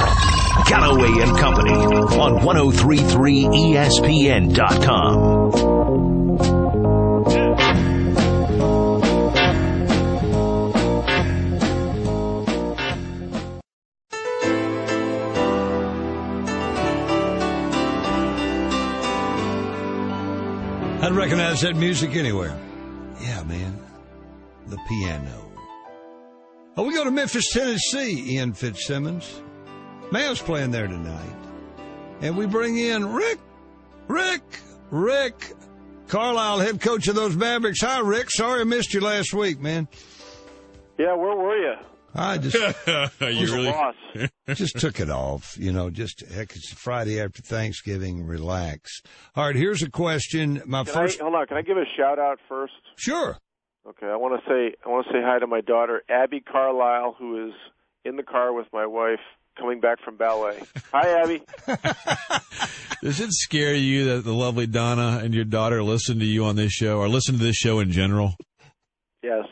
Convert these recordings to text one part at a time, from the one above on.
Callaway and Company on 1033ESPN.com. I'd recognize that music anywhere. Yeah, man. The piano. Oh, we go to Memphis, Tennessee. Ian Fitzsimmons. Mayo's playing there tonight. And we bring in Rick Carlisle, head coach of those Mavericks. Hi, Rick. Sorry I missed you last week, man. Yeah, where were you? I just just took it off. Heck, it's Friday after Thanksgiving. Relax. All right, here's a question. Hold on. Can I give a shout out first? Sure. Okay, I want to say hi to my daughter Abby Carlisle, who is in the car with my wife coming back from ballet. Hi, Abby. Does it scare you that the lovely Donna and your daughter listen to you on this show, or listen to this show in general? Yes.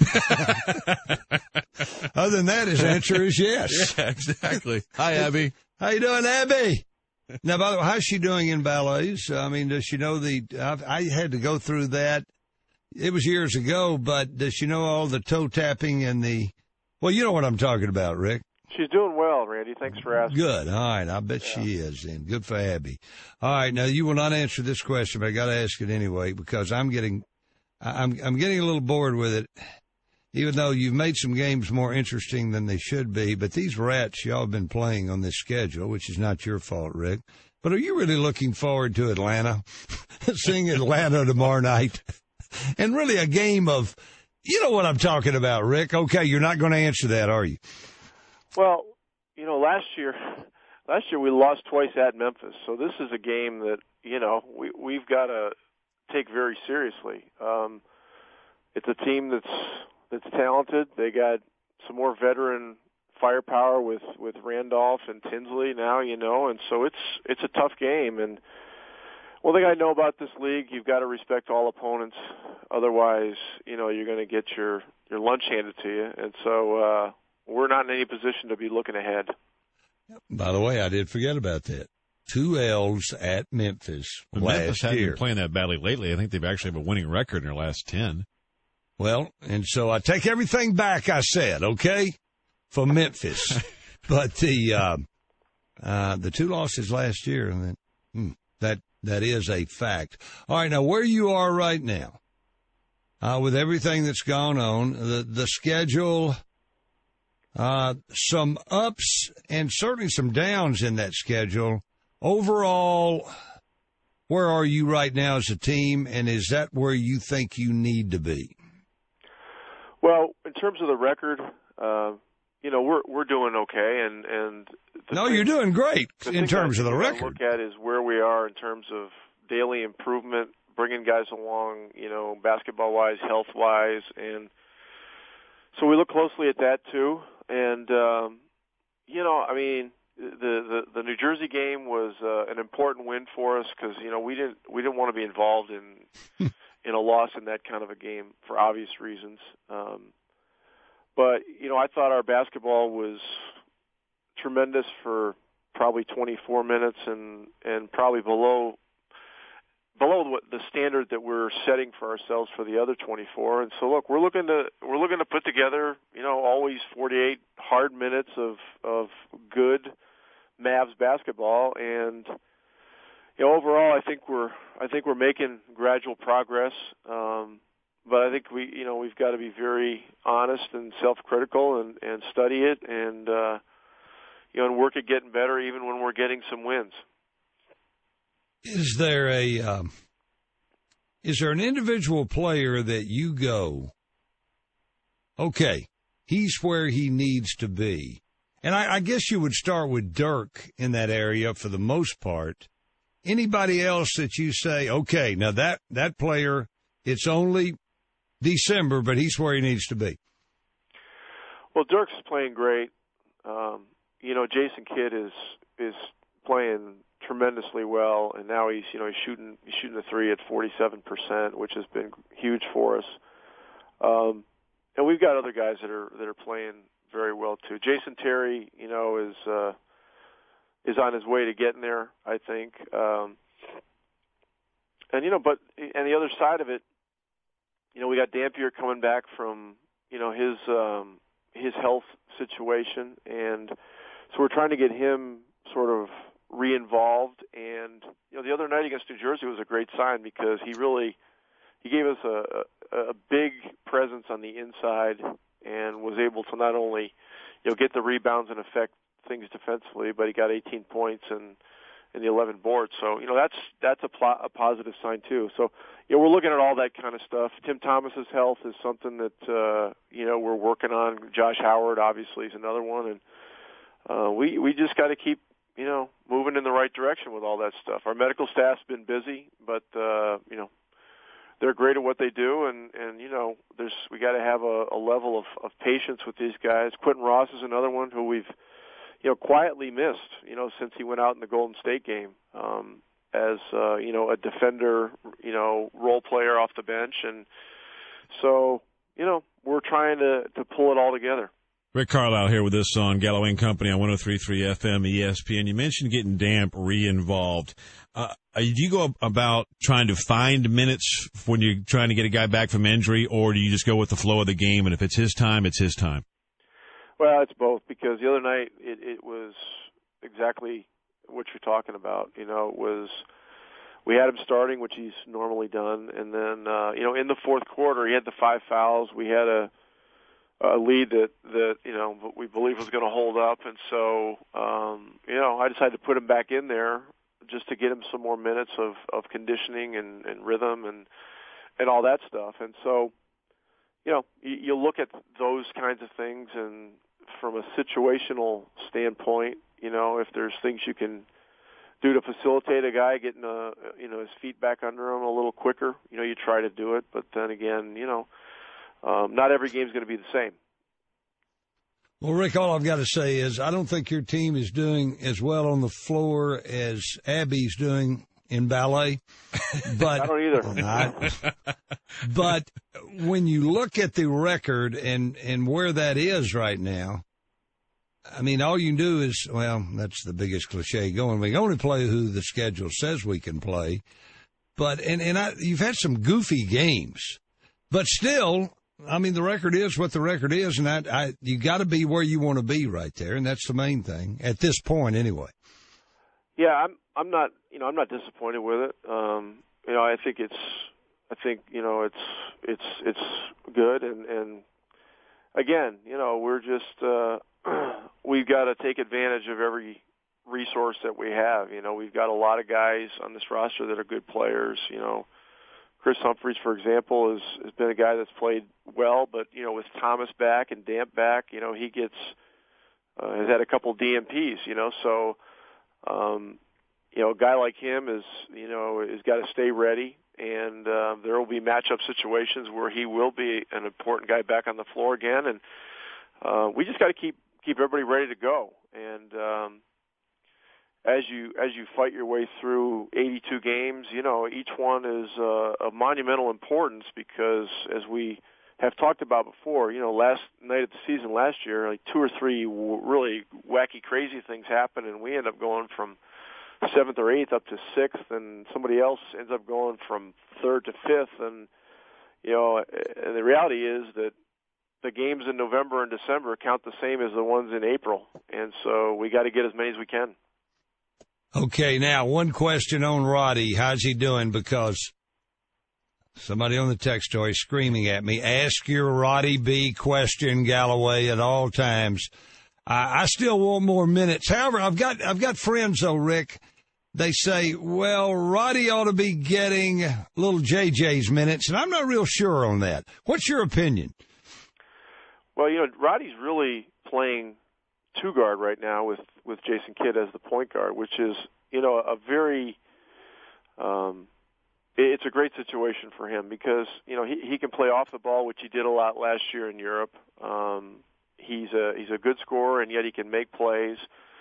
Other than that, his answer is yes. Yeah, exactly. Hi, Abby. How you doing, Abby? Now, by the way, how's she doing in ballets? I mean, does she know I had to go through that. It was years ago, but does she know all the toe tapping and well, you know what I'm talking about, Rick. She's doing well, Randy. Thanks for asking. Good. All right. I bet she is then. Good for Abby. All right. Now, you will not answer this question, but I got to ask it anyway because I'm getting a little bored with it. Even though you've made some games more interesting than they should be, but these rats y'all have been playing on this schedule, which is not your fault, Rick. But are you really looking forward to Atlanta? Seeing Atlanta tomorrow night? And really a game of, you know what I'm talking about, Rick. Okay, you're not going to answer that, are you? Well, last year we lost twice at Memphis, so this is a game that, we've got to take very seriously. It's a team that's talented. They got some more veteran firepower with Randolph and Tinsley now, and so it's a tough game. And one thing I know about this league, you've got to respect all opponents. Otherwise, you're going to get your lunch handed to you. And so we're not in any position to be looking ahead. By the way, I did forget about that. 2 L's at Memphis last Memphis hasn't year. Been playing that badly lately. I think they've actually have a winning record in their last 10. Well, and so I take everything back I said, okay, for Memphis. But the 2 losses last year, that is a fact. All right, now where you are right now, with everything that's gone on, the schedule, some ups and certainly some downs in that schedule. Overall, where are you right now as a team, and is that where you think you need to be? Well, in terms of the record, we're doing okay, and you're doing great in terms of the record. What I look at is where we are in terms of daily improvement, bringing guys along, basketball-wise, health-wise, and so we look closely at that too. And the New Jersey game was an important win for us because we didn't want to be involved in a loss in that kind of a game for obvious reasons. But I thought our basketball was tremendous for probably 24 minutes and probably below what the standard that we're setting for ourselves for the other 24. And so look, we're looking to put together, always 48 hard minutes of good Mavs basketball, and overall I think we're making gradual progress. But I think we've got to be very honest and self-critical and study it and and work at getting better even when we're getting some wins. Is there an individual player that you go, okay, he's where he needs to be? And I guess you would start with Dirk in that area for the most part. Anybody else that you say, okay, now that player, it's only December, but he's where he needs to be? Well, Dirk's playing great. Jason Kidd is playing tremendously well, and now he's shooting the three at 47%, which has been huge for us. And we've got other guys that are playing very well too. Jason Terry, is is on his way to getting there, I think. And the other side of it, we got Dampier coming back from his health situation, and so we're trying to get him sort of re-involved. And the other night against New Jersey was a great sign because he gave us a big presence on the inside and was able to not only get the rebounds and affect things defensively, but he got 18 points and the 11 boards. So that's a positive sign too. So we're looking at all that kind of stuff. Tim Thomas's health is something that we're working on. Josh Howard obviously is another one, and we just got to keep moving in the right direction with all that stuff. Our medical staff's been busy, but they're great at what they do, and we got to have a level of patience with these guys. Quentin Ross is another one who we've quietly missed, since he went out in the Golden State game, as a defender, role player off the bench. And so, we're trying to pull it all together. Rick Carlisle here with us on Galloway and Company on 103.3 FM ESPN. You mentioned getting Damp re-involved. Do you go about trying to find minutes when you're trying to get a guy back from injury, or do you just go with the flow of the game, and if it's his time, it's his time? Well, it's both, because the other night it was exactly what you're talking about. We had him starting, which he's normally done, and then in the fourth quarter he had the 5 fouls. We had a lead that we believe was going to hold up, and so I decided to put him back in there just to get him some more minutes of conditioning and rhythm and all that stuff. And so you look at those kinds of things, and from a situational standpoint, if there's things you can do to facilitate a guy getting his feet back under him a little quicker, you try to do it. But then again, not every game's going to be the same. Well, Rick, all I've got to say is I don't think your team is doing as well on the floor as Abby's doing in ballet. But I don't either. But when you look at the record and where that is right now, I mean, all you can do is, well, that's the biggest cliche going. We can only play who the schedule says we can play. But you've had some goofy games, but still, I mean, the record is what the record is, and you got to be where you want to be right there, and that's the main thing at this point, anyway. Yeah, I'm not disappointed with it. I think it's good, and again, we're just we've got to take advantage of every resource that we have. We've got a lot of guys on this roster that are good players. Chris Humphreys, for example, has been a guy that's played well, but with Thomas back and Damp back, he has had a couple DMPs. So a guy like him is got to stay ready, and there will be matchup situations where he will be an important guy back on the floor again, and we just got to keep everybody ready to go. And as you fight your way through 82 games, each one is of monumental importance, because as we have talked about before, last night of the season last year, like 2 or 3 really wacky, crazy things happened, and we end up going from 7th or 8th up to 6th, and somebody else ends up going from 3rd to 5th, and and the reality is that the games in November and December count the same as the ones in April, and so we got to get as many as we can. Okay, now one question on Roddy. How's he doing? Because somebody on the text toy is screaming at me, ask your Roddy B question, Galloway, at all times. I still want more minutes. However, I've got friends, though, Rick. They say, well, Roddy ought to be getting little JJ's minutes, and I'm not real sure on that. What's your opinion? Well, Roddy's really playing two-guard right now with Jason Kidd as the point guard, which is, a very it's a great situation for him, because, he can play off the ball, which he did a lot last year in Europe. He's a good scorer, and yet he can make plays.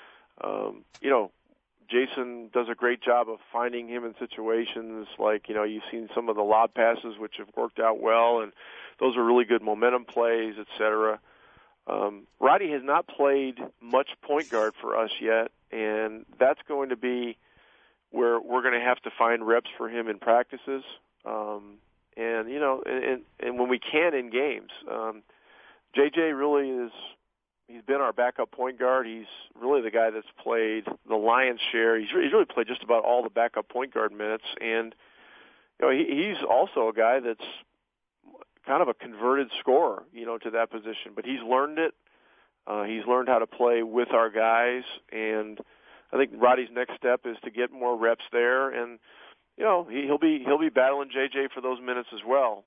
Jason does a great job of finding him in situations like, you've seen some of the lob passes, which have worked out well, and those are really good momentum plays, et cetera. Roddy has not played much point guard for us yet, and that's going to be where we're going to have to find reps for him in practices, and you know, and when we can in games. JJ really is. He's been our backup point guard. He's really the guy that's played the lion's share. He's really played just about all the backup point guard minutes, and you know, he's also a guy that's kind of a converted scorer, you know, to that position. But he's learned it. He's learned how to play with our guys, and I think Roddy's next step is to get more reps there, and you know, he'll be battling JJ for those minutes as well.